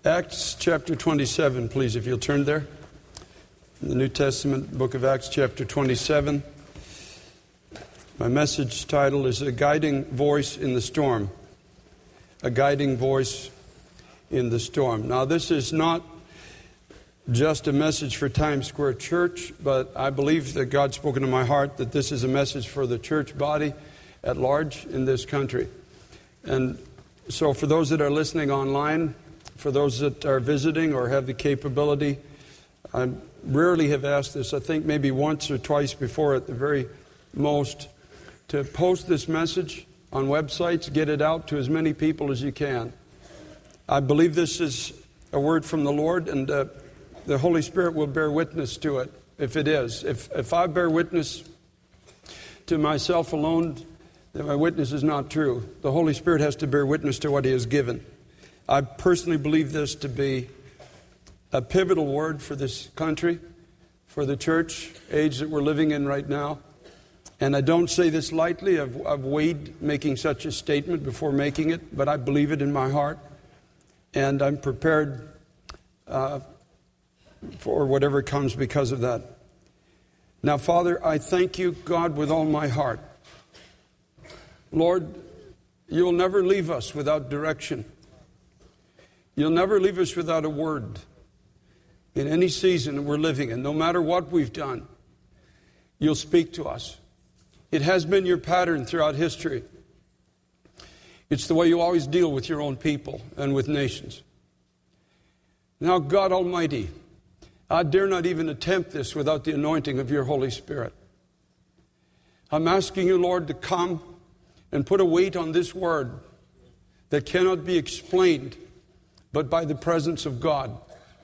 Acts chapter 27, please, if you'll turn there. In the New Testament, book of Acts chapter 27. My message title is A Guiding Voice in the Storm. A Guiding Voice in the Storm. Now, this is not just a message for Times Square Church, but I believe that God's spoken to my heart that this is a message for the church body at large in this country. And so for those that are listening online, for those that are visiting or have the capability, I rarely have asked this, I think maybe once or twice before at the very most, to post this message on websites, get it out to as many people as you can. I believe this is a word from the Lord, and the Holy Spirit will bear witness to it if it is. If I bear witness to myself alone, then my witness is not true. The Holy Spirit has to bear witness to what He has given. I personally believe this to be a pivotal word for this country, for the church age that we're living in right now. And I don't say this lightly. I've weighed making such a statement before making it, but I believe it in my heart. And I'm prepared for whatever comes because of that. Now, Father, I thank you, God, with all my heart. Lord, you'll never leave us without direction. You'll never leave us without a word in any season that we're living in. No matter what we've done, you'll speak to us. It has been your pattern throughout history. It's the way you always deal with your own people and with nations. Now, God Almighty, I dare not even attempt this without the anointing of your Holy Spirit. I'm asking you, Lord, to come and put a weight on this word that cannot be explained but by the presence of God.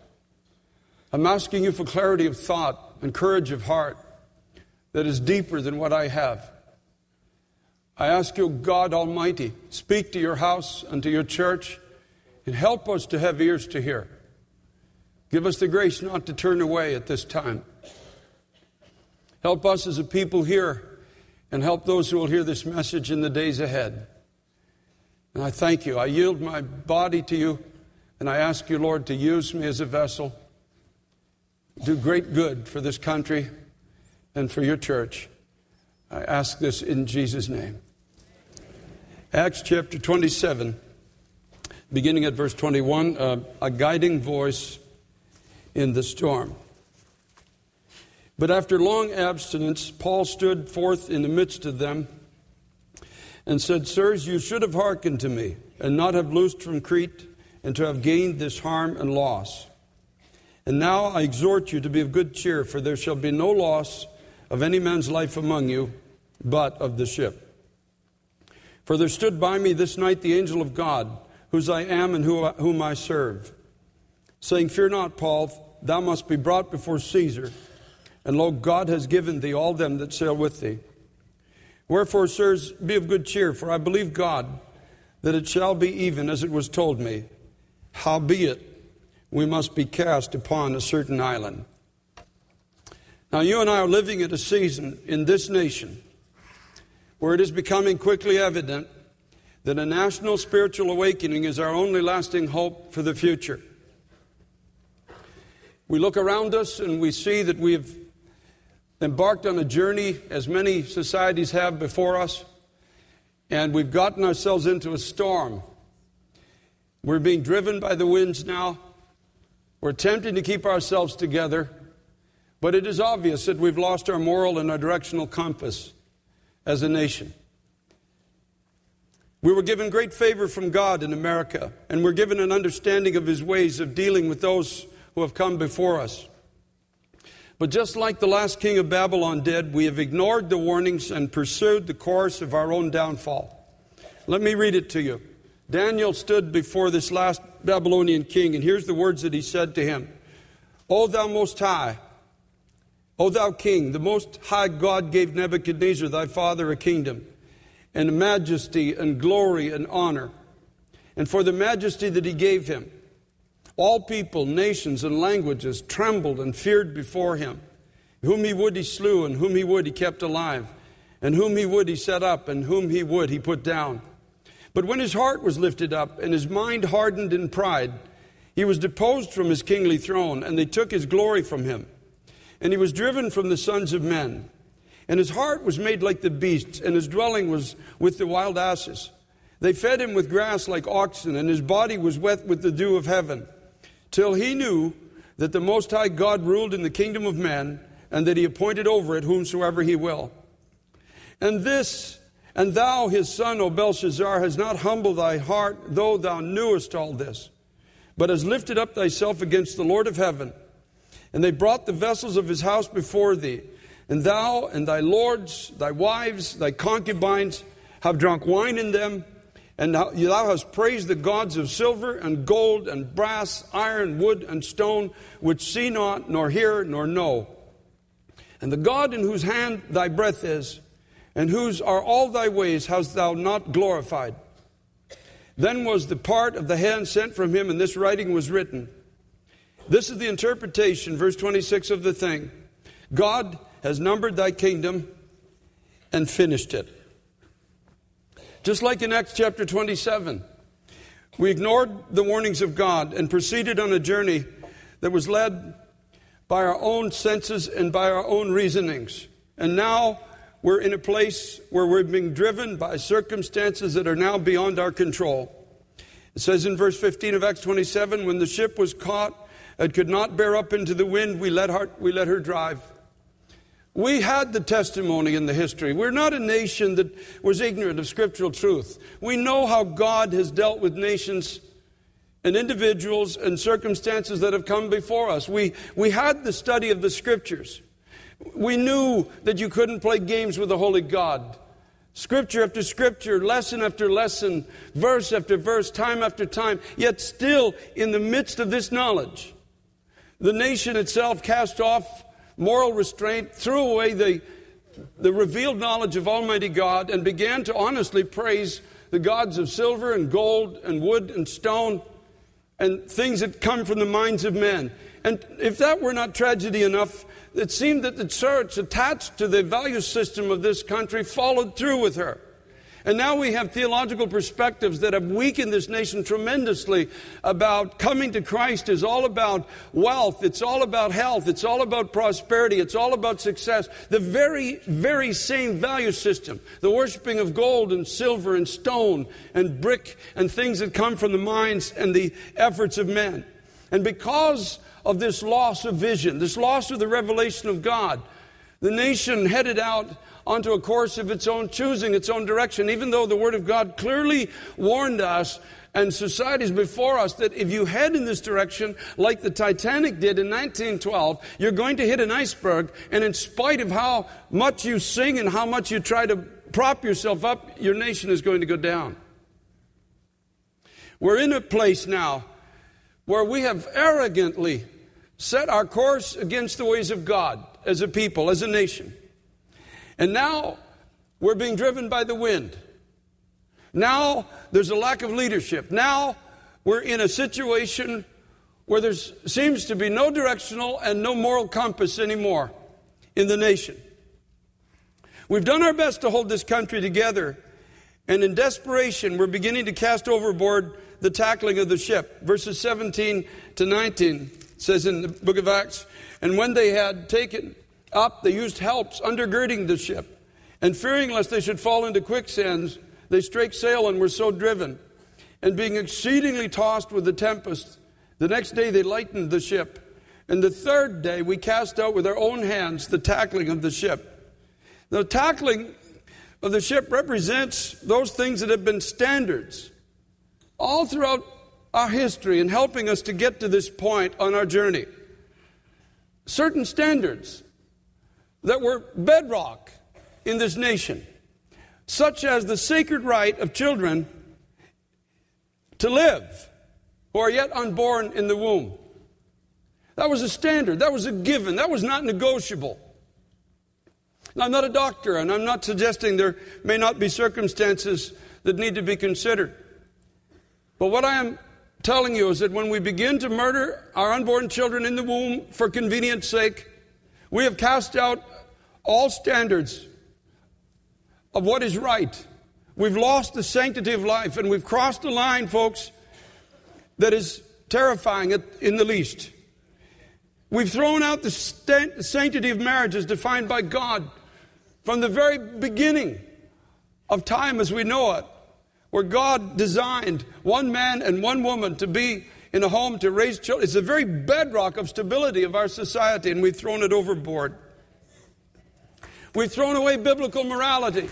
I'm asking you for clarity of thought and courage of heart that is deeper than what I have. I ask you, God Almighty, speak to your house and to your church and help us to have ears to hear. Give us the grace not to turn away at this time. Help us as a people here and help those who will hear this message in the days ahead. And I thank you. I yield my body to you, and I ask you, Lord, to use me as a vessel. Do great good for this country and for your church. I ask this in Jesus' name. Acts chapter 27, beginning at verse 21, a guiding voice in the storm. But after long abstinence, Paul stood forth in the midst of them and said, Sirs, you should have hearkened to me, and not have loosed from Crete, and to have gained this harm and loss. And now I exhort you to be of good cheer, for there shall be no loss of any man's life among you, but of the ship. For there stood by me this night the angel of God, whose I am and whom I serve, saying, Fear not, Paul, thou must be brought before Caesar, and lo, God has given thee all them that sail with thee. Wherefore, sirs, be of good cheer, for I believe God, that it shall be even as it was told me. Howbeit, we must be cast upon a certain island. Now, you and I are living at a season in this nation where it is becoming quickly evident that a national spiritual awakening is our only lasting hope for the future. We look around us and we see that we have embarked on a journey, as many societies have before us, and we've gotten ourselves into a storm. We're being driven by the winds now. We're attempting to keep ourselves together, but it is obvious that we've lost our moral and our directional compass as a nation. We were given great favor from God in America, and we're given an understanding of His ways of dealing with those who have come before us. But just like the last king of Babylon did, we have ignored the warnings and pursued the course of our own downfall. Let me read it to you. Daniel stood before this last Babylonian king, and here's the words that he said to him. O thou most high, O thou king, the most high God gave Nebuchadnezzar thy father a kingdom, and majesty and glory and honor. And for the majesty that he gave him, all people, nations, and languages trembled and feared before him. Whom he would he slew, and whom he would he kept alive, and whom he would he set up, and whom he would he put down. But when his heart was lifted up, and his mind hardened in pride, He was deposed from his kingly throne, and they took his glory from him. And he was driven from the sons of men. And his heart was made like the beasts, and his dwelling was with the wild asses. They fed him with grass like oxen, and his body was wet with the dew of heaven, till he knew that the Most High God ruled in the kingdom of men, and that he appointed over it whomsoever he will. And thou, his son, O Belshazzar, hast not humbled thy heart, though thou knewest all this, but hast lifted up thyself against the Lord of heaven. And they brought the vessels of his house before thee, and thou and thy lords, thy wives, thy concubines have drunk wine in them, and thou hast praised the gods of silver and gold and brass, iron, wood, and stone, which see not, nor hear, nor know. And the God in whose hand thy breath is, and whose are all thy ways, hast thou not glorified. Then was the part of the hand sent from him, and this writing was written. This is the interpretation, verse 26 of the thing. God has numbered thy kingdom and finished it. Just like in Acts chapter 27, we ignored the warnings of God and proceeded on a journey that was led by our own senses and by our own reasonings. And now we're in a place where we're being driven by circumstances that are now beyond our control. It says in verse 15 of Acts 27, when the ship was caught and could not bear up into the wind, we let her drive. We had the testimony in the history. We're not a nation that was ignorant of scriptural truth. We know how God has dealt with nations and individuals and circumstances that have come before us. We had the study of the scriptures. We knew that you couldn't play games with the holy God. Scripture after scripture, lesson after lesson, verse after verse, time after time. Yet still, in the midst of this knowledge, the nation itself cast off moral restraint, threw away the revealed knowledge of Almighty God, and began to honestly praise the gods of silver and gold and wood and stone and things that come from the minds of men. And if that were not tragedy enough, it seemed that the church attached to the value system of this country followed through with her. And now we have theological perspectives that have weakened this nation tremendously about coming to Christ is all about wealth, it's all about health, it's all about prosperity, it's all about success. The very, very same value system, the worshiping of gold and silver and stone and brick and things that come from the minds and the efforts of men. And because of this loss of vision, this loss of the revelation of God, the nation headed out onto a course of its own choosing, its own direction, even though the Word of God clearly warned us and societies before us that if you head in this direction, like the Titanic did in 1912, you're going to hit an iceberg, and in spite of how much you sing and how much you try to prop yourself up, your nation is going to go down. We're in a place now where we have arrogantly set our course against the ways of God as a people, as a nation. And now we're being driven by the wind. Now there's a lack of leadership. Now we're in a situation where there seems to be no directional and no moral compass anymore in the nation. We've done our best to hold this country together, and in desperation we're beginning to cast overboard the tackling of the ship. Verses 17 to 19 says in the book of Acts, and when they had taken up, they used helps undergirding the ship, and fearing lest they should fall into quicksands, they strake sail and were so driven. And being exceedingly tossed with the tempest, the next day they lightened the ship. And the third day we cast out with our own hands the tackling of the ship. The tackling of the ship represents those things that have been standards all throughout our history in helping us to get to this point on our journey. Certain standards that were bedrock in this nation, such as the sacred right of children to live who are yet unborn in the womb. That was a standard. That was a given. That was not negotiable. Now, I'm not a doctor, and I'm not suggesting there may not be circumstances that need to be considered. But what I am telling you is that when we begin to murder our unborn children in the womb for convenience sake, we have cast out all standards of what is right. We've lost the sanctity of life, and we've crossed a line, folks, that is terrifying in the least. We've thrown out the sanctity of marriage as defined by God from the very beginning of time as we know it, where God designed one man and one woman to be in a home to raise children. It's the very bedrock of stability of our society, and we've thrown it overboard. We've thrown away biblical morality.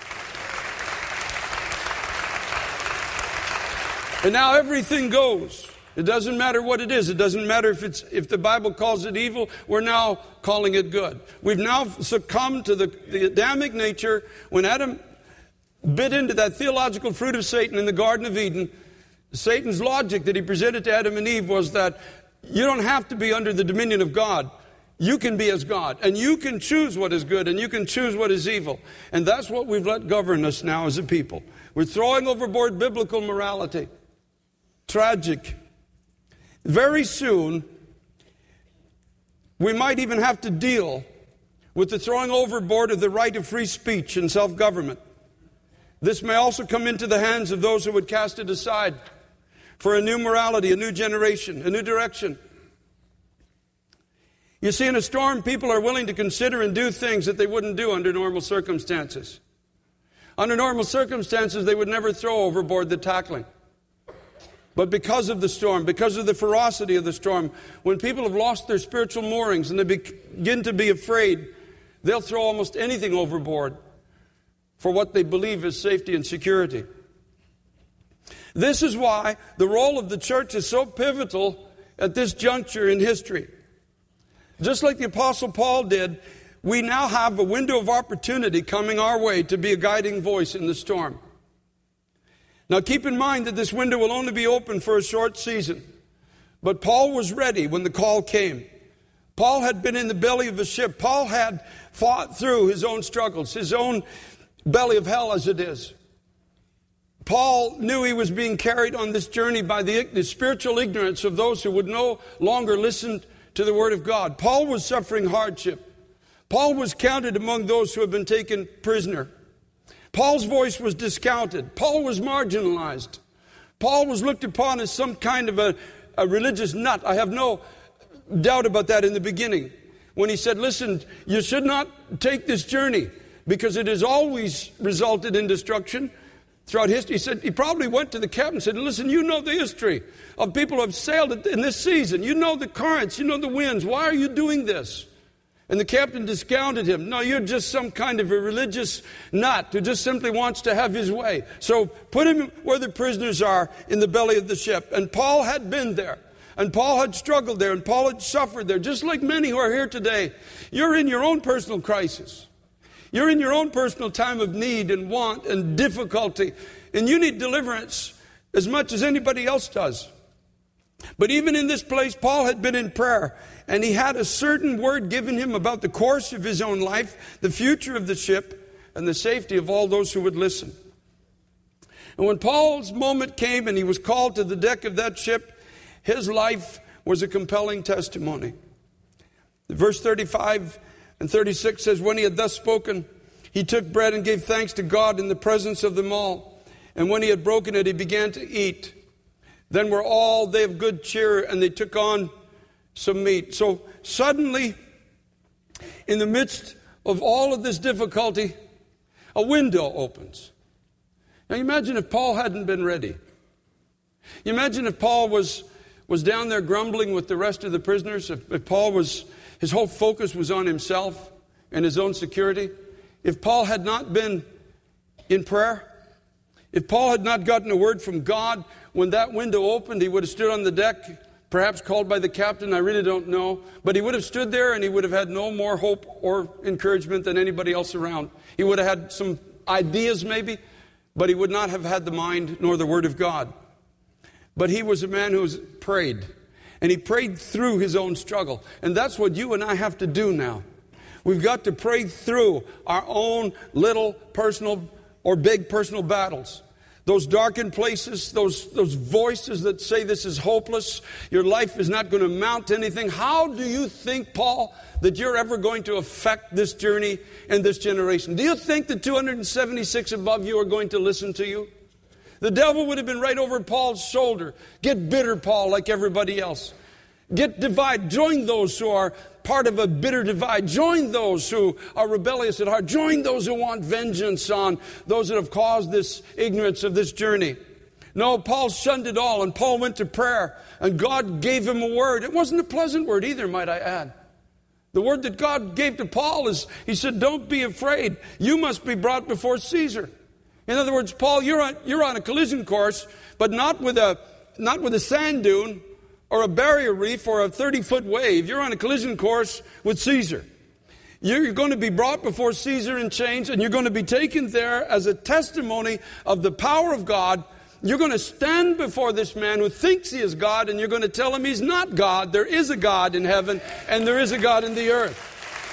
And now everything goes. It doesn't matter what it is. It doesn't matter if the Bible calls it evil. We're now calling it good. We've now succumbed to the Adamic nature. When Adam bit into that theological fruit of Satan in the Garden of Eden, Satan's logic that he presented to Adam and Eve was that you don't have to be under the dominion of God. You can be as God, and you can choose what is good, and you can choose what is evil. And that's what we've let govern us now as a people. We're throwing overboard biblical morality. Tragic. Very soon, we might even have to deal with the throwing overboard of the right of free speech and self-government. This may also come into the hands of those who would cast it aside for a new morality, a new generation, a new direction. You see, in a storm, people are willing to consider and do things that they wouldn't do under normal circumstances. Under normal circumstances, they would never throw overboard the tackling. But because of the storm, because of the ferocity of the storm, when people have lost their spiritual moorings and they begin to be afraid, they'll throw almost anything overboard for what they believe is safety and security. This is why the role of the church is so pivotal at this juncture in history. Just like the Apostle Paul did, we now have a window of opportunity coming our way to be a guiding voice in the storm. Now keep in mind that this window will only be open for a short season. But Paul was ready when the call came. Paul had been in the belly of a ship. Paul had fought through his own struggles, his own belly of hell as it is. Paul knew he was being carried on this journey by the spiritual ignorance of those who would no longer listen to the Word of God. Paul was suffering hardship. Paul was counted among those who had been taken prisoner. Paul's voice was discounted. Paul was marginalized. Paul was looked upon as some kind of a religious nut. I have no doubt about that in the beginning. When he said, listen, you should not take this journey because it has always resulted in destruction throughout history. He said, he probably went to the captain and said, listen, you know the history of people who have sailed in this season. You know the currents, you know the winds. Why are you doing this? And the captain discounted him. No, you're just some kind of a religious nut who just simply wants to have his way. So put him where the prisoners are in the belly of the ship. And Paul had been there. And Paul had struggled there. And Paul had suffered there. Just like many who are here today. You're in your own personal crisis. You're in your own personal time of need and want and difficulty. And you need deliverance as much as anybody else does. But even in this place, Paul had been in prayer. And he had a certain word given him about the course of his own life, the future of the ship, and the safety of all those who would listen. And when Paul's moment came and he was called to the deck of that ship, his life was a compelling testimony. Verse 35 and 36 says, when he had thus spoken, he took bread and gave thanks to God in the presence of them all. And when he had broken it, he began to eat. Then were all they of good cheer, and they took on some meat. So suddenly, in the midst of all of this difficulty, a window opens. Now you imagine if Paul hadn't been ready. You imagine if Paul was down there grumbling with the rest of the prisoners. If Paul his whole focus was on himself and his own security. If Paul had not been in prayer. If Paul had not gotten a word from God, when that window opened, he would have stood on the deck, perhaps called by the captain, I really don't know. But he would have stood there and he would have had no more hope or encouragement than anybody else around. He would have had some ideas maybe, but he would not have had the mind nor the word of God. But he was a man who prayed, and he prayed through his own struggle. And that's what you and I have to do now. We've got to pray through our own little personal or big personal battles. Those darkened places, those voices that say this is hopeless, your life is not going to amount to anything. How do you think, Paul, that you're ever going to affect this journey and this generation? Do you think the 276 above you are going to listen to you? The devil would have been right over Paul's shoulder. Get bitter, Paul, like everybody else. Get divided. Join those who are part of a bitter divide. Join those who are rebellious at heart. Join those who want vengeance on those that have caused this ignorance of this journey. No, Paul shunned it all, and Paul went to prayer, and God gave him a word. It wasn't a pleasant word either, might I add. The word that God gave to Paul is, he said, don't be afraid. You must be brought before Caesar. In other words, Paul, you're on a collision course, but not with a sand dune or a barrier reef or a 30-foot wave. You're on a collision course with Caesar. You're going to be brought before Caesar in chains, and you're going to be taken there as a testimony of the power of God. You're going to stand before this man who thinks he is God, and you're going to tell him he's not God. There is a God in heaven, and there is a God in the earth.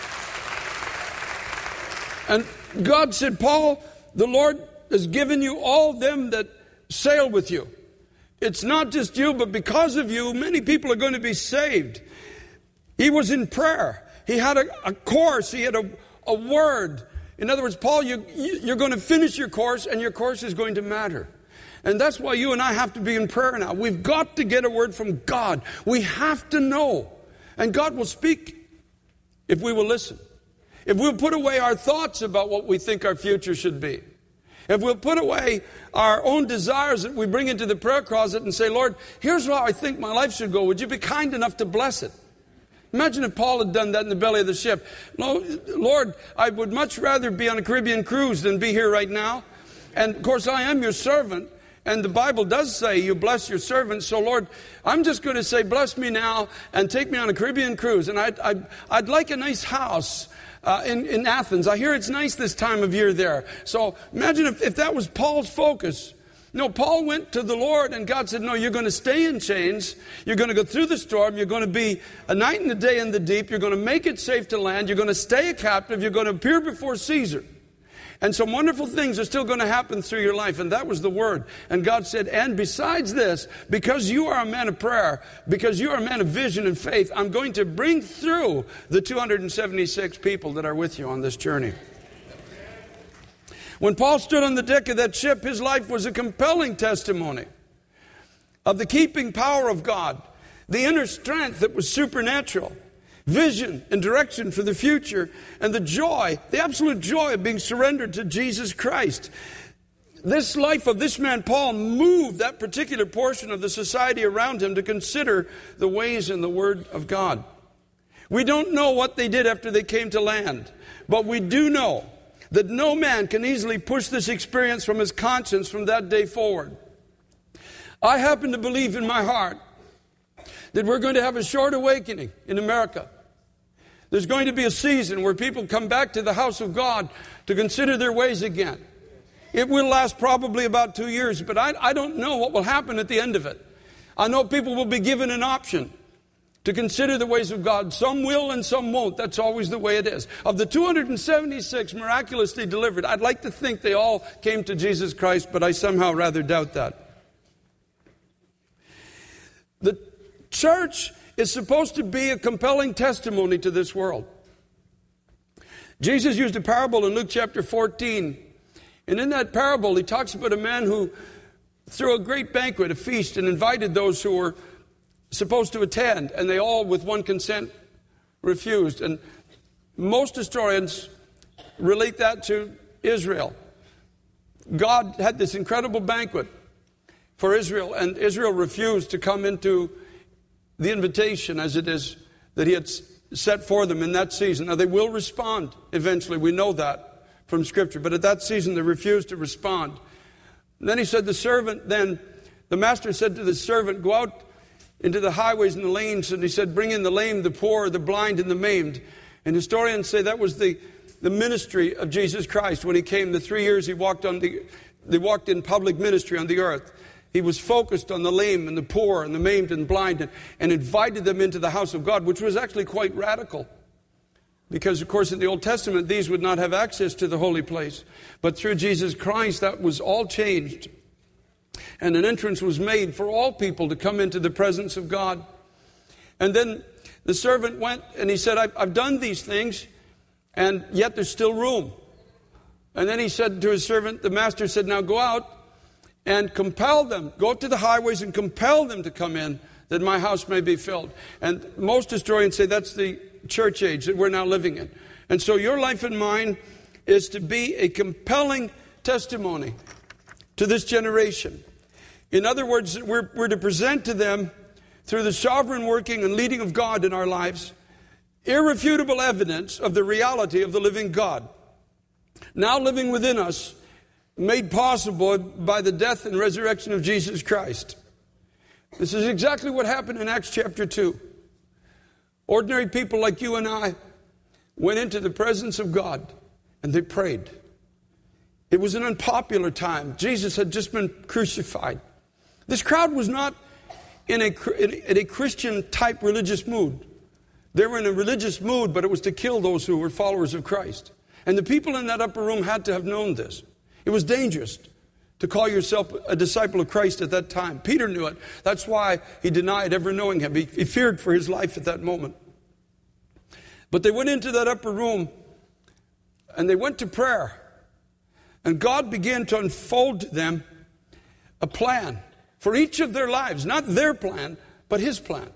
And God said, Paul, the Lord has given you all them that sail with you. It's not just you, but because of you, many people are going to be saved. He was in prayer. He had a course. He had a word. In other words, Paul, you're going to finish your course, and your course is going to matter. And that's why you and I have to be in prayer now. We've got to get a word from God. We have to know. And God will speak if we will listen. If we'll put away our thoughts about what we think our future should be. If we'll put away our own desires that we bring into the prayer closet and say, Lord, here's how I think my life should go. Would you be kind enough to bless it? Imagine if Paul had done that in the belly of the ship. No, Lord, I would much rather be on a Caribbean cruise than be here right now. And of course, I am your servant. And the Bible does say you bless your servants. So, Lord, I'm just going to say, bless me now and take me on a Caribbean cruise. And I'd like a nice house in Athens. I hear it's nice this time of year there. So imagine if that was Paul's focus. No, Paul went to the Lord and God said, no, you're going to stay in chains. You're going to go through the storm. You're going to be a night and a day in the deep. You're going to make it safe to land. You're going to stay a captive. You're going to appear before Caesar. And some wonderful things are still going to happen through your life. And that was the word. And God said, and besides this, because you are a man of prayer, because you are a man of vision and faith, I'm going to bring through the 276 people that are with you on this journey. When Paul stood on the deck of that ship, his life was a compelling testimony of the keeping power of God, the inner strength that was supernatural, vision and direction for the future, and the joy, the absolute joy of being surrendered to Jesus Christ. This life of this man, Paul, moved that particular portion of the society around him to consider the ways and the word of God. We don't know what they did after they came to land, but we do know that no man can easily push this experience from his conscience from that day forward. I happen to believe in my heart that we're going to have a short awakening in America. There's going to be a season where people come back to the house of God to consider their ways again. It will last probably about 2 years, but I don't know what will happen at the end of it. I know people will be given an option to consider the ways of God. Some will and some won't. That's always the way it is. Of the 276 miraculously delivered, I'd like to think they all came to Jesus Christ, but I somehow rather doubt that. The church is supposed to be a compelling testimony to this world. Jesus used a parable in Luke chapter 14. And in that parable, he talks about a man who threw a great banquet, a feast, and invited those who were supposed to attend. And they all, with one consent, refused. And most historians relate that to Israel. God had this incredible banquet for Israel, and Israel refused to come into the invitation as it is that he had set for them in that season. Now they will respond eventually. We know that from Scripture. But at that season they refused to respond. And then he said, the master said to the servant, go out into the highways and the lanes. And he said, bring in the lame, the poor, the blind, and the maimed. And historians say that was the ministry of Jesus Christ when he came. The 3 years they walked in public ministry on the earth. He was focused on the lame and the poor and the maimed and blind and invited them into the house of God, which was actually quite radical. Because, of course, in the Old Testament, these would not have access to the holy place. But through Jesus Christ, that was all changed. And an entrance was made for all people to come into the presence of God. And then the servant went and he said, I've done these things, and yet there's still room. And then he said to his servant, the master said, now go out and compel them, go to the highways and compel them to come in, that my house may be filled. And most historians say that's the church age that we're now living in. And so your life and mine is to be a compelling testimony to this generation. In other words, we're to present to them, through the sovereign working and leading of God in our lives, irrefutable evidence of the reality of the living God, now living within us, made possible by the death and resurrection of Jesus Christ. This is exactly what happened in Acts chapter 2. Ordinary people like you and I went into the presence of God and they prayed. It was an unpopular time. Jesus had just been crucified. This crowd was not in a Christian-type religious mood. They were in a religious mood, but it was to kill those who were followers of Christ. And the people in that upper room had to have known this. It was dangerous to call yourself a disciple of Christ at that time. Peter knew it. That's why he denied ever knowing him. He feared for his life at that moment. But they went into that upper room and they went to prayer. And God began to unfold to them a plan for each of their lives. Not their plan, but his plan.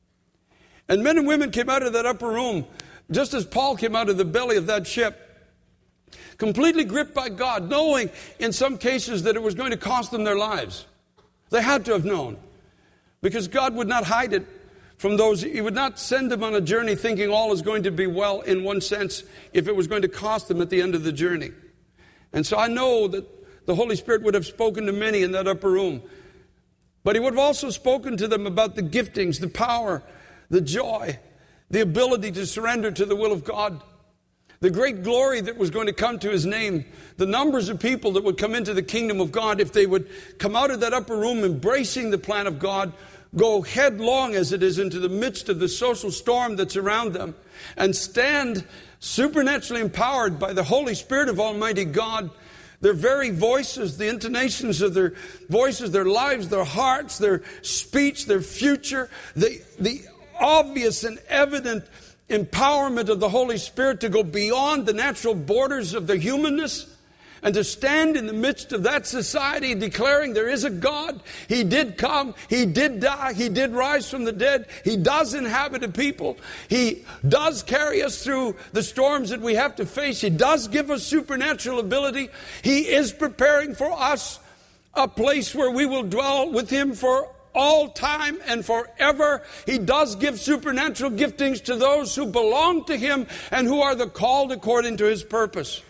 And men and women came out of that upper room, just as Paul came out of the belly of that ship, completely gripped by God, knowing in some cases that it was going to cost them their lives. They had to have known, because God would not hide it from those. He would not send them on a journey thinking all is going to be well in one sense if it was going to cost them at the end of the journey. And so I know that the Holy Spirit would have spoken to many in that upper room. But he would have also spoken to them about the giftings, the power, the joy, the ability to surrender to the will of God, the great glory that was going to come to his name, the numbers of people that would come into the kingdom of God if they would come out of that upper room embracing the plan of God, go headlong as it is into the midst of the social storm that's around them, and stand supernaturally empowered by the Holy Spirit of Almighty God. Their very voices, the intonations of their voices, their lives, their hearts, their speech, their future, the obvious and evident empowerment of the Holy Spirit to go beyond the natural borders of their humanness and to stand in the midst of that society declaring there is a God. He did come. He did die. He did rise from the dead. He does inhabit a people. He does carry us through the storms that we have to face. He does give us supernatural ability. He is preparing for us a place where we will dwell with him for all time and forever. He does give supernatural giftings to those who belong to him and who are the called according to his purpose.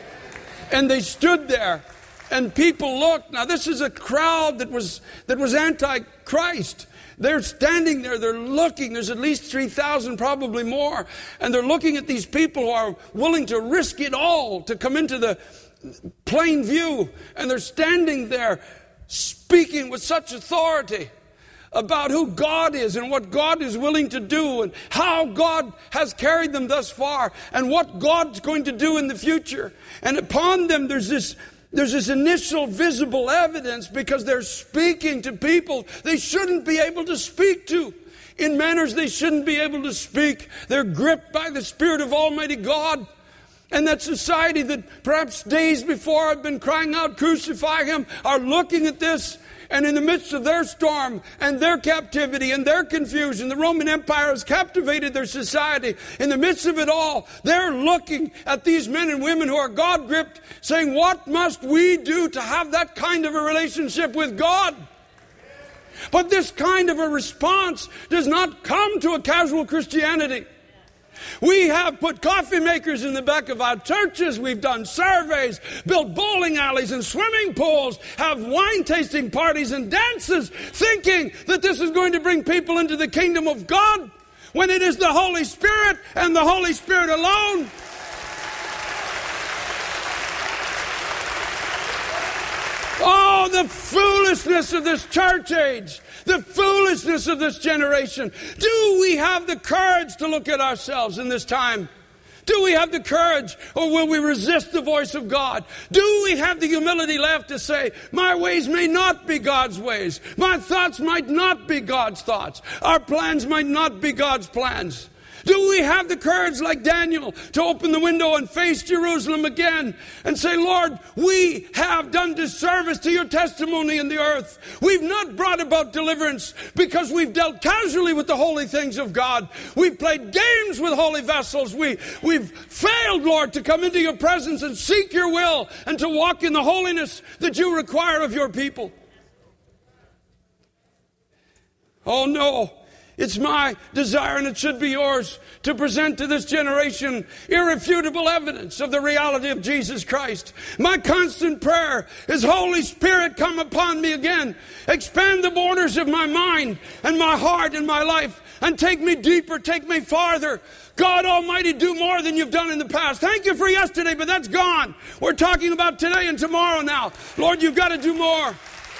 And they stood there and people looked. Now this is a crowd that was anti-Christ. They're standing there, they're looking. There's at least 3,000, probably more. And they're looking at these people who are willing to risk it all to come into the plain view. And they're standing there speaking with such authority about who God is and what God is willing to do and how God has carried them thus far and what God's going to do in the future. And upon them there's this initial visible evidence because they're speaking to people they shouldn't be able to speak to, in manners they shouldn't be able to speak. They're gripped by the Spirit of Almighty God. And that society that perhaps days before had been crying out, crucify him, are looking at this. And in the midst of their storm and their captivity and their confusion, the Roman Empire has captivated their society. In the midst of it all, they're looking at these men and women who are God-gripped, saying, what must we do to have that kind of a relationship with God? But this kind of a response does not come to a casual Christianity. We have put coffee makers in the back of our churches. We've done surveys, built bowling alleys and swimming pools, have wine tasting parties and dances, thinking that this is going to bring people into the kingdom of God, when it is the Holy Spirit and the Holy Spirit alone. Oh, the foolishness of this church age. The foolishness of this generation. Do we have the courage to look at ourselves in this time? Do we have the courage, or will we resist the voice of God? Do we have the humility left to say, my ways may not be God's ways. My thoughts might not be God's thoughts. Our plans might not be God's plans. Do we have the courage like Daniel to open the window and face Jerusalem again and say, Lord, we have done disservice to your testimony in the earth. We've not brought about deliverance because we've dealt casually with the holy things of God. We've played games with holy vessels. We've failed, Lord, to come into your presence and seek your will and to walk in the holiness that you require of your people. Oh no. It's my desire, and it should be yours, to present to this generation irrefutable evidence of the reality of Jesus Christ. My constant prayer is, Holy Spirit, come upon me again. Expand the borders of my mind and my heart and my life, and take me deeper, take me farther. God Almighty, do more than you've done in the past. Thank you for yesterday, but that's gone. We're talking about today and tomorrow now. Lord, you've got to do more.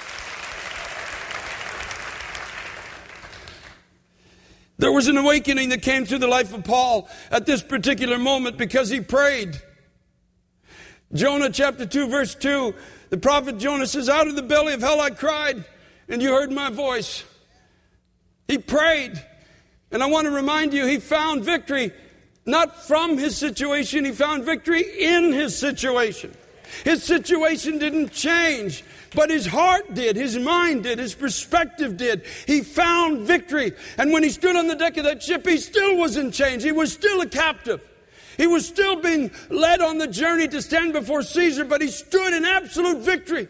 There was an awakening that came through the life of Paul at this particular moment because he prayed. Jonah chapter 2 verse 2, the prophet Jonah says, out of the belly of hell I cried, and you heard my voice. He prayed. And I want to remind you, he found victory not from his situation, he found victory in his situation. His situation didn't change, but his heart did, his mind did, his perspective did. He found victory. And when he stood on the deck of that ship, he still wasn't changed. He was still a captive. He was still being led on the journey to stand before Caesar, but he stood in absolute victory.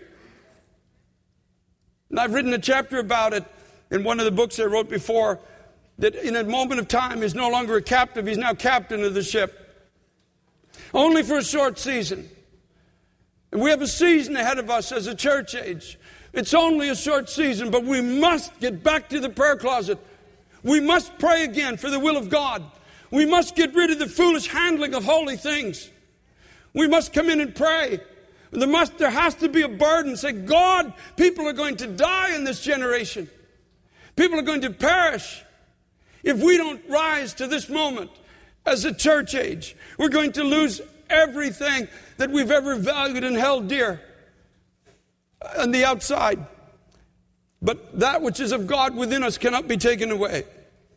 And I've written a chapter about it in one of the books I wrote before, that in a moment of time he's no longer a captive, he's now captain of the ship. Only for a short season. And we have a season ahead of us as a church age. It's only a short season, but we must get back to the prayer closet. We must pray again for the will of God. We must get rid of the foolish handling of holy things. We must come in and pray. There has to be a burden. Say, God, people are going to die in this generation. People are going to perish if we don't rise to this moment as a church age. We're going to lose everything that we've ever valued and held dear on the outside. But that which is of God within us cannot be taken away.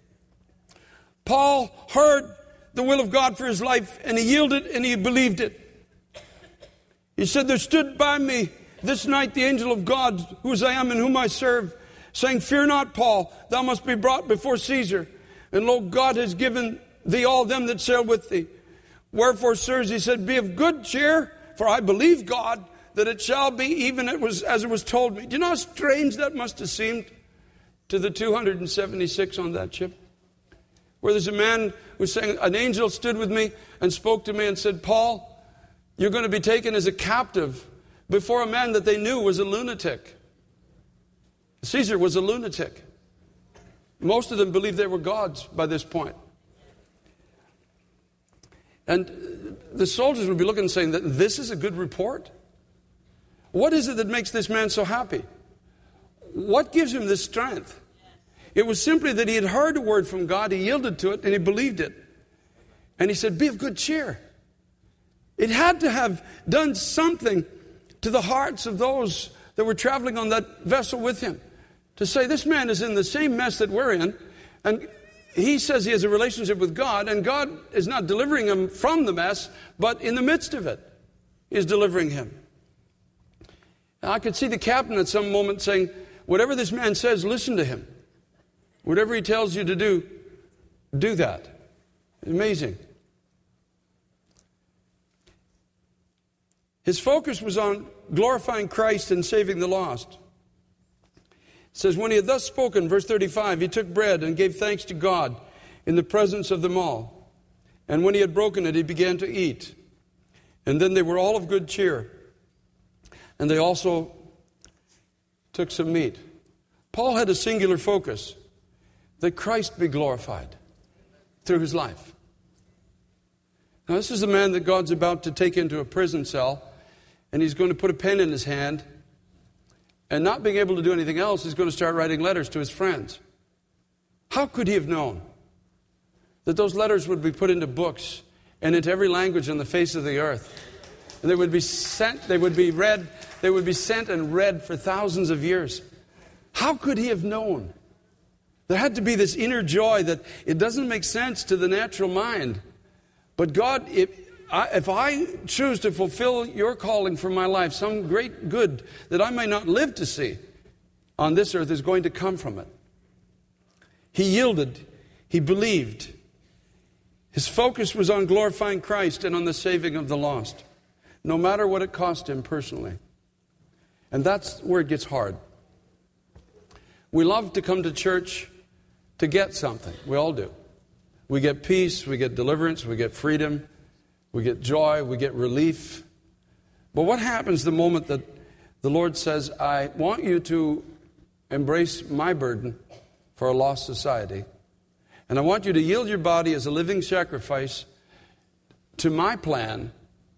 Paul heard the will of God for his life, and he yielded and he believed it. He said, there stood by me this night the angel of God, whose I am and whom I serve, saying, fear not, Paul, thou must be brought before Caesar. And lo, God has given thee all them that sail with thee. Wherefore, sirs, he said, be of good cheer, for I believe God, that it shall be even as it was told me. Do you know how strange that must have seemed to the 276 on that ship? Where there's a man who was saying, an angel stood with me and spoke to me and said, Paul, you're going to be taken as a captive before a man that they knew was a lunatic. Caesar was a lunatic. Most of them believed they were gods by this point. And the soldiers would be looking and saying that this is a good report. What is it that makes this man so happy? What gives him this strength? It was simply that he had heard a word from God, he yielded to it, and he believed it. And he said, be of good cheer. It had to have done something to the hearts of those that were traveling on that vessel with him. To say, this man is in the same mess that we're in, and he says he has a relationship with God, and God is not delivering him from the mess, but in the midst of it is delivering him. Now, I could see the captain at some moment saying, whatever this man says, listen to him. Whatever he tells you to do, do that. Amazing. His focus was on glorifying Christ and saving the lost. It says, when he had thus spoken, verse 35, he took bread and gave thanks to God in the presence of them all. And when he had broken it, he began to eat. And then they were all of good cheer. And they also took some meat. Paul had a singular focus, that Christ be glorified through his life. Now, this is the man that God's about to take into a prison cell, and he's going to put a pen in his hand, and not being able to do anything else, he's going to start writing letters to his friends. How could he have known that those letters would be put into books and into every language on the face of the earth? And they would be sent, they would be read, they would be sent and read for thousands of years. How could he have known There had to be this inner joy that it doesn't make sense to the natural mind. But God, if I choose to fulfill your calling for my life, some great good that I may not live to see on this earth is going to come from it. He yielded. He believed. His focus was on glorifying Christ and on the saving of the lost, no matter what it cost him personally. And that's where it gets hard. We love to come to church to get something. We all do. We get peace, we get deliverance, we get freedom, we get joy, we get relief. But what happens the moment that the Lord says, I want you to embrace my burden for a lost society, and I want you to yield your body as a living sacrifice to my plan,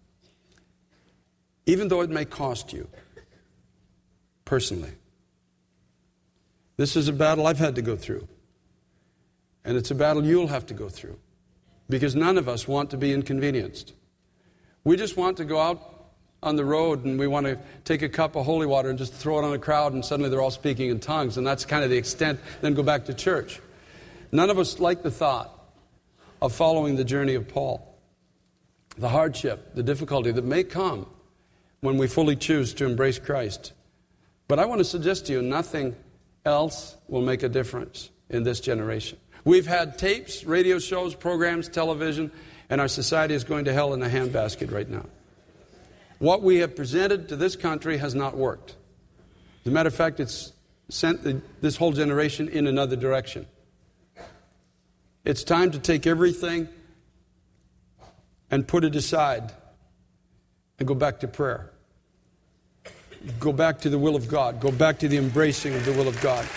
even though it may cost you personally. This is a battle I've had to go through. And it's a battle you'll have to go through. Because none of us want to be inconvenienced. We just want to go out on the road and we want to take a cup of holy water and just throw it on a crowd and suddenly they're all speaking in tongues. And that's kind of the extent, then go back to church. None of us like the thought of following the journey of Paul. The hardship, the difficulty that may come when we fully choose to embrace Christ. But I want to suggest to you, nothing else will make a difference in this generation. We've had tapes, radio shows, programs, television, and our society is going to hell in a handbasket right now. What we have presented to this country has not worked. As a matter of fact, it's sent this whole generation in another direction. It's time to take everything and put it aside and go back to prayer. Go back to the will of God. Go back to the embracing of the will of God.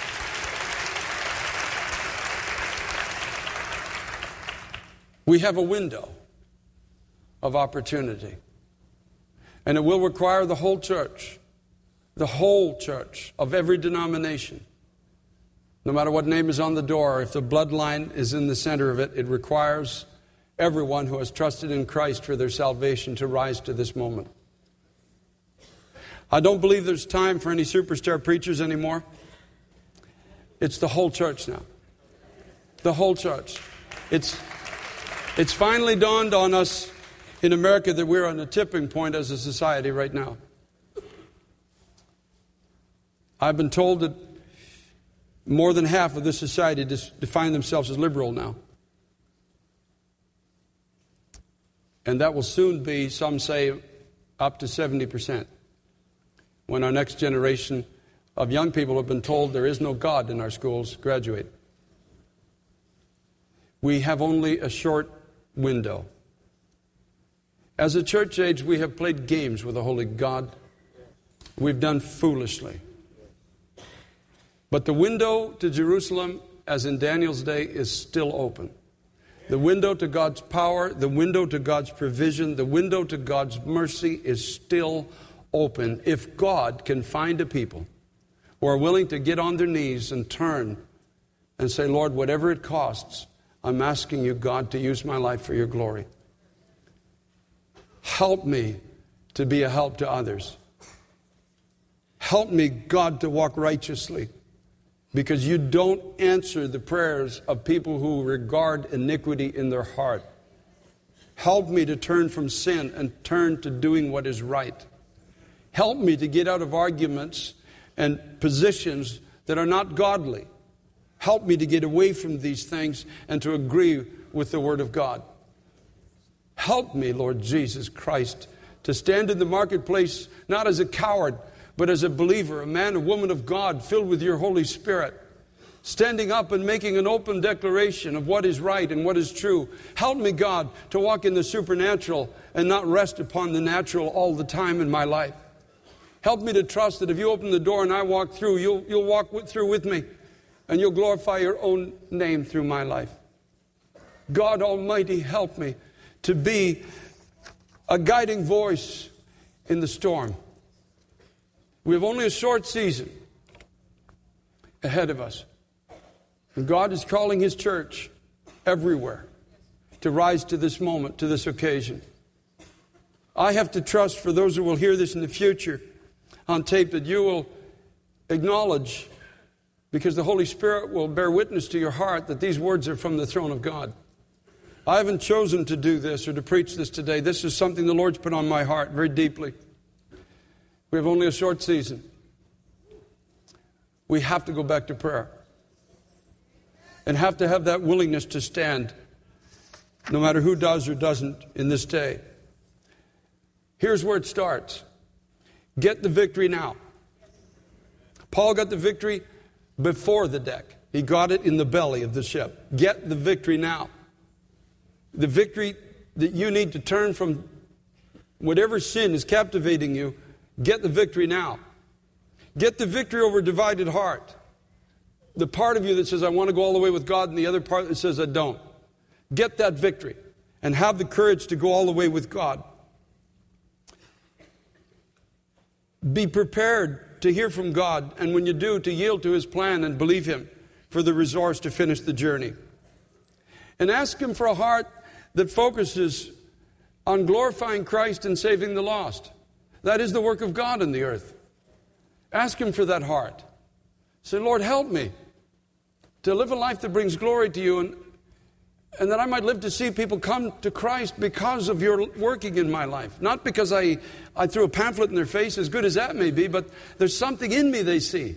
We have a window of opportunity. And it will require the whole church of every denomination. No matter what name is on the door, if the bloodline is in the center of it, it requires everyone who has trusted in Christ for their salvation to rise to this moment. I don't believe there's time for any superstar preachers anymore. It's the whole church now. The whole church. It's finally dawned on us in America that we're on a tipping point as a society right now. I've been told that more than half of this society define themselves as liberal now. And that will soon be, some say, up to 70%. When our next generation of young people have been told there is no God in our schools graduate. We have only a short window. As a church age, we have played games with the Holy God. We've done foolishly. But the window to Jerusalem, as in Daniel's day, is still open. The window to God's power, the window to God's provision, the window to God's mercy is still open. If God can find a people who are willing to get on their knees and turn and say, Lord, whatever it costs, I'm asking you, God, to use my life for your glory. Help me to be a help to others. Help me, God, to walk righteously. Because you don't answer the prayers of people who regard iniquity in their heart. Help me to turn from sin and turn to doing what is right. Help me to get out of arguments and positions that are not godly. Help me to get away from these things and to agree with the Word of God. Help me, Lord Jesus Christ, to stand in the marketplace not as a coward, but as a believer, a man, a woman of God, filled with your Holy Spirit, standing up and making an open declaration of what is right and what is true. Help me, God, to walk in the supernatural and not rest upon the natural all the time in my life. Help me to trust that if you open the door and I walk through, you'll walk through with me, and you'll glorify your own name through my life. God Almighty, help me to be a guiding voice in the storm. We have only a short season ahead of us. And God is calling His church everywhere to rise to this moment, to this occasion. I have to trust, for those who will hear this in the future on tape, that you will acknowledge because the Holy Spirit will bear witness to your heart that these words are from the throne of God. I haven't chosen to do this or to preach this today. This is something the Lord's put on my heart very deeply. We have only a short season. We have to go back to prayer and have to have that willingness to stand no matter who does or doesn't in this day. Here's where it starts. Get the victory now. Paul got the victory before the deck. He got it in the belly of the ship. Get the victory now. The victory that you need to turn from whatever sin is captivating you, get the victory now. Get the victory over a divided heart. The part of you that says, I want to go all the way with God, and the other part that says, I don't. Get that victory and have the courage to go all the way with God. Be prepared to hear from God, and when you do, to yield to His plan and believe Him for the resource to finish the journey. And ask Him for a heart that focuses on glorifying Christ and saving the lost. That is the work of God in the earth. Ask Him for that heart. Say, Lord, help me to live a life that brings glory to You, and that I might live to see people come to Christ because of Your working in my life. Not because I threw a pamphlet in their face, as good as that may be, but there's something in me they see.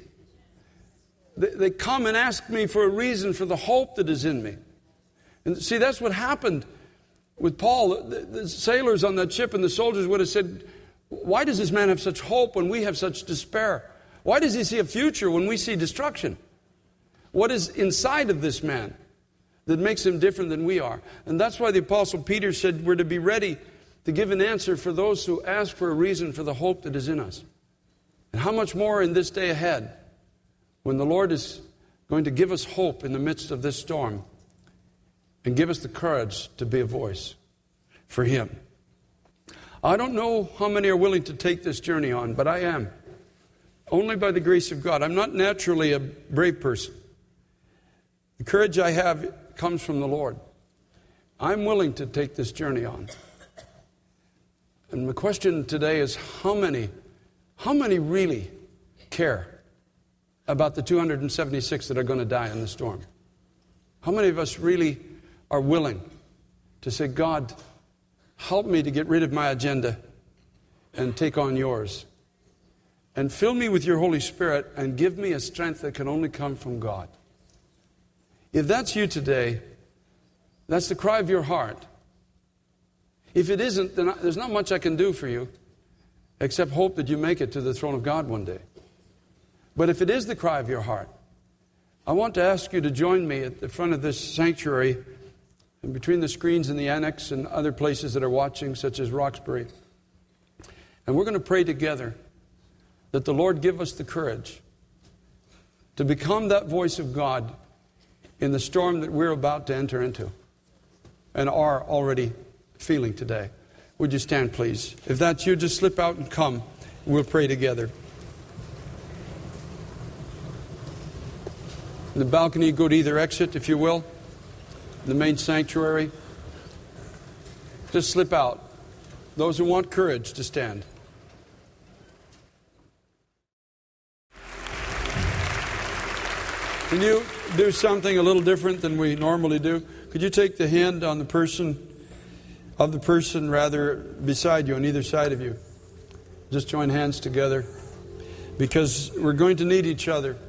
They come and ask me for a reason for the hope that is in me. And see, that's what happened with Paul. The sailors on that ship and the soldiers would have said, why does this man have such hope when we have such despair? Why does he see a future when we see destruction? What is inside of this man that makes him different than we are? And that's why the Apostle Peter said we're to be ready to give an answer for those who ask for a reason for the hope that is in us. And how much more in this day ahead, when the Lord is going to give us hope in the midst of this storm and give us the courage to be a voice for Him. I don't know how many are willing to take this journey on, but I am. Only by the grace of God. I'm not naturally a brave person. The courage I have comes from the Lord. I'm willing to take this journey on. And the question today is, how many really care about the 276 that are going to die in the storm? How many of us really are willing to say, God, help me to get rid of my agenda and take on Yours? And fill me with Your Holy Spirit and give me a strength that can only come from God. If that's you today, that's the cry of your heart. If it isn't, then there's not much I can do for you except hope that you make it to the throne of God one day. But if it is the cry of your heart, I want to ask you to join me at the front of this sanctuary and between the screens in the annex and other places that are watching, such as Roxbury. And we're going to pray together that the Lord give us the courage to become that voice of God in the storm that we're about to enter into and are already feeling today. Would you stand, please? If that's you, just slip out and come. We'll pray together. In the balcony, go to either exit, if you will. The main sanctuary. Just slip out. Those who want courage to stand. Can you do something a little different than we normally do? Could you take the hand on the person beside you, on either side of you? Just join hands together, because we're going to need each other.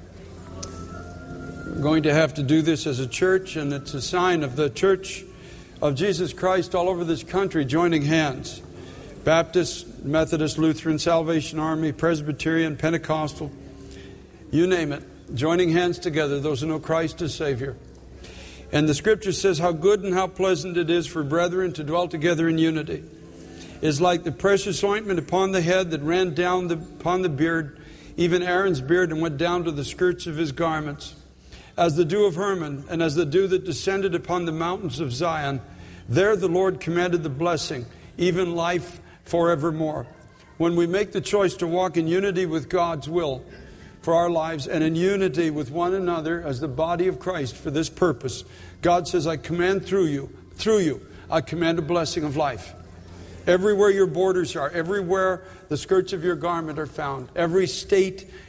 We're going to have to do this as a church, and it's a sign of the Church of Jesus Christ all over this country joining hands. Baptist, Methodist, Lutheran, Salvation Army, Presbyterian, Pentecostal, you name it. Joining hands together, those who know Christ as Savior. And the Scripture says, how good and how pleasant it is for brethren to dwell together in unity. It's like the precious ointment upon the head that ran down upon the beard, even Aaron's beard, and went down to the skirts of his garments. As the dew of Hermon, and as the dew that descended upon the mountains of Zion, there the Lord commanded the blessing, even life forevermore. When we make the choice to walk in unity with God's will for our lives and in unity with one another as the body of Christ for this purpose, God says, I command through you, I command a blessing of life. Everywhere your borders are, everywhere the skirts of your garment are found, every state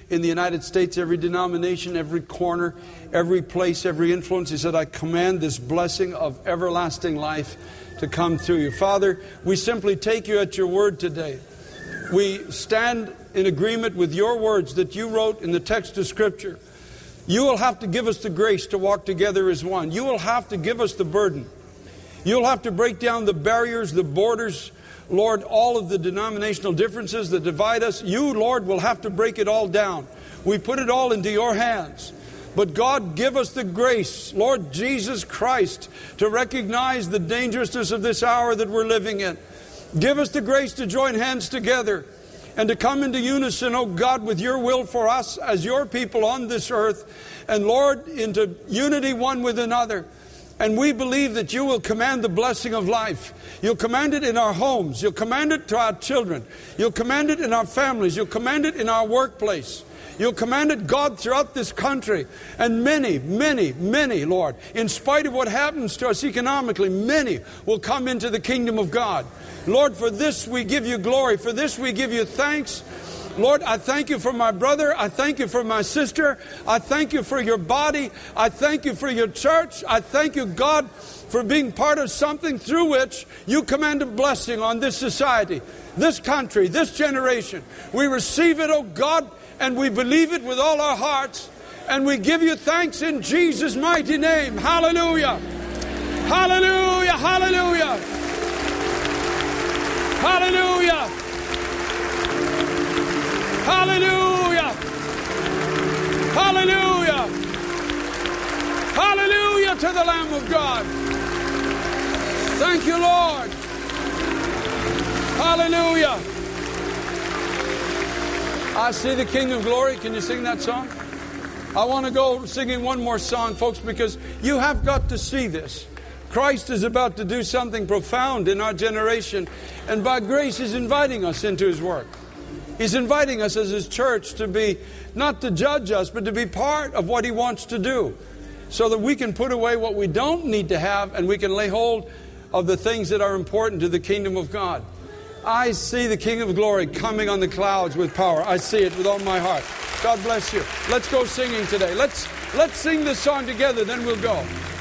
in the United States, every denomination, every corner, every place, every influence. He said, I command this blessing of everlasting life to come through you. Father, we simply take you at your word today. We stand in agreement with your words that you wrote in the text of Scripture. You will have to give us the grace to walk together as one. You will have to give us the burden. You'll have to break down the barriers, the borders, Lord, all of the denominational differences that divide us. You, Lord, will have to break it all down. We put it all into your hands. But God, give us the grace, Lord Jesus Christ, to recognize the dangerousness of this hour that we're living in. Give us the grace to join hands together and to come into unison, oh God, with your will for us as your people on this earth. And Lord, into unity one with another. And we believe that you will command the blessing of life. You'll command it in our homes. You'll command it to our children. You'll command it in our families. You'll command it in our workplace. You'll command it, God, throughout this country. And many, many, many, Lord, in spite of what happens to us economically, many will come into the kingdom of God. Lord, for this we give you glory. For this we give you thanks. Lord, I thank you for my brother. I thank you for my sister. I thank you for your body. I thank you for your church. I thank you, God, for being part of something through which you command a blessing on this society, this country, this generation. We receive it, oh God, and we believe it with all our hearts. And we give you thanks in Jesus' mighty name. Hallelujah. Hallelujah. Hallelujah. Hallelujah. Hallelujah. Hallelujah. Hallelujah to the Lamb of God. Thank you, Lord. Hallelujah. I see the King of Glory. Can you sing that song? I want to go singing one more song, folks, because you have got to see this. Christ is about to do something profound in our generation, and by grace He's inviting us into His work. He's inviting us as His church to be, not to judge us, but to be part of what He wants to do, so that we can put away what we don't need to have and we can lay hold of the things that are important to the kingdom of God. I see the King of Glory coming on the clouds with power. I see it with all my heart. God bless you. Let's go singing today. Let's sing this song together, then we'll go.